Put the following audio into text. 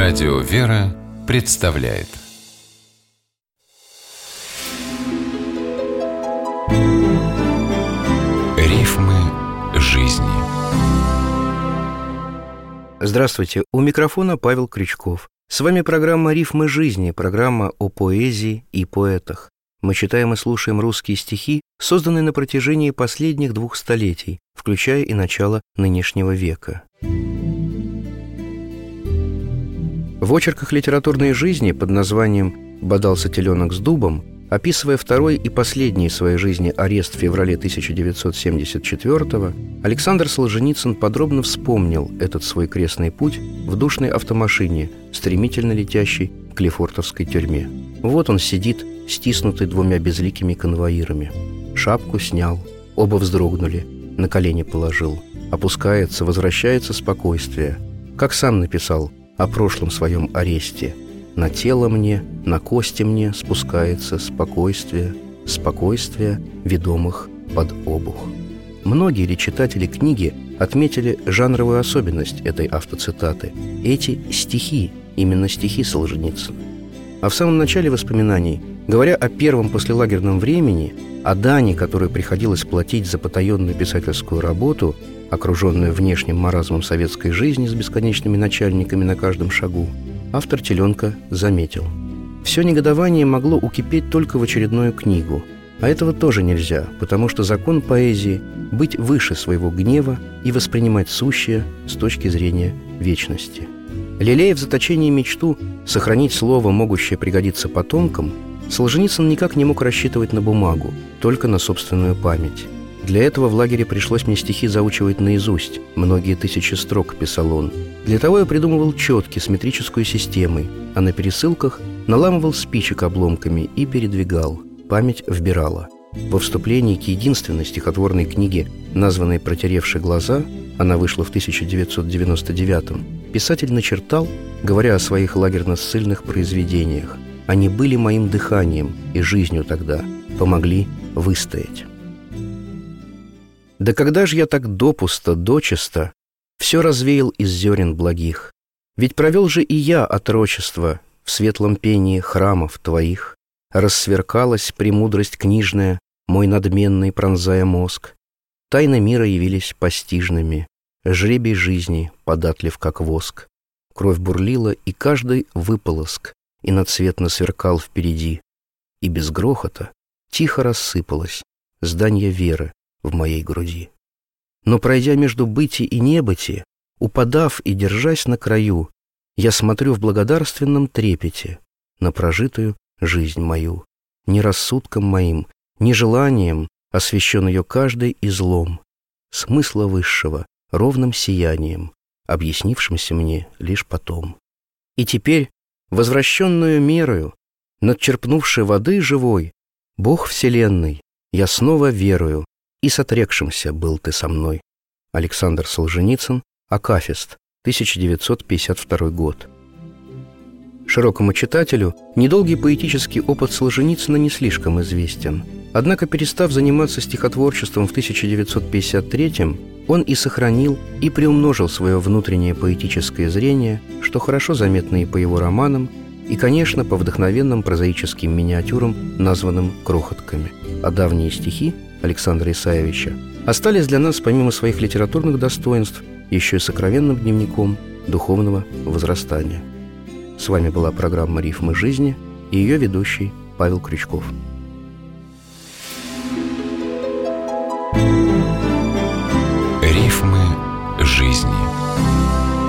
Радио «Вера» представляет Рифмы жизни. Здравствуйте, у микрофона Павел Крючков. С вами программа «Рифмы жизни», программа о поэзии и поэтах. Мы читаем и слушаем русские стихи, созданные на протяжении последних 2 столетий, включая и начало нынешнего века. В очерках литературной жизни под названием «Бодался теленок с дубом», описывая второй и последний в своей жизни арест в феврале 1974-го, Александр Солженицын подробно вспомнил этот свой крестный путь в душной автомашине, стремительно летящей к лефортовской тюрьме. Вот он сидит, стиснутый 2 безликими конвоирами. Шапку снял, оба вздрогнули, на колени положил. Опускается, возвращается спокойствие. Как сам написал о прошлом своем аресте: «На тело мне, на кости мне спускается спокойствие, спокойствие ведомых под обух». Многие ли читатели книги отметили жанровую особенность этой автоцитаты? Эти стихи, именно стихи Солженицына. А в самом начале воспоминаний, говоря о первом послелагерном времени, о дани, которую приходилось платить за потаенную писательскую работу, окруженную внешним маразмом советской жизни с бесконечными начальниками на каждом шагу, автор «Теленка» заметил: все негодование могло укипеть только в очередную книгу. А этого тоже нельзя, потому что закон поэзии — быть выше своего гнева и воспринимать сущее с точки зрения вечности. Лелея в заточении мечту сохранить слово, могущее пригодиться потомкам, Солженицын никак не мог рассчитывать на бумагу, только на собственную память. Для этого в лагере пришлось мне стихи заучивать наизусть, многие тысячи строк, писал он. Для того я придумывал четки с метрической системой, а на пересылках наламывал спичек обломками и передвигал. Память вбирала. Во вступлении к единственной стихотворной книге, названной «Протеревшие глаза», она вышла в 1999-м, писатель начертал, говоря о своих лагерно-ссыльных произведениях: они были моим дыханием и жизнью тогда, помогли выстоять. Да когда ж я так допусто, дочисто все развеял из зерен благих? Ведь провел же и я отрочество в светлом пении храмов твоих. Рассверкалась премудрость книжная, мой надменный пронзая мозг. Тайны мира явились постижными, жребий жизни податлив, как воск. Кровь бурлила, и каждый выполоск иноцветно сверкал впереди. И без грохота тихо рассыпалось здание веры в моей груди. Но, пройдя между быти и небыти, упадав и держась на краю, я смотрю в благодарственном трепете на прожитую жизнь мою. Ни рассудком моим, ни желанием освещен ее каждый излом смысла высшего ровным сиянием, объяснившимся мне лишь потом. И теперь, возвращенную мерою, надчерпнувши воды живой, Бог вселенной, я снова верую, и с отрекшимся был ты со мной. Александр Солженицын, Акафист, 1952 год. Широкому читателю недолгий поэтический опыт Солженицына не слишком известен. Однако, перестав заниматься стихотворчеством в 1953-м, он и сохранил, и приумножил свое внутреннее поэтическое зрение, что хорошо заметно и по его романам, и, конечно, по вдохновенным прозаическим миниатюрам, названным «Крохотками». А давние стихи Александра Исаевича остались для нас, помимо своих литературных достоинств, еще и сокровенным дневником духовного возрастания. С вами была программа «Рифмы жизни» и ее ведущий Павел Крючков. Рифмы жизни.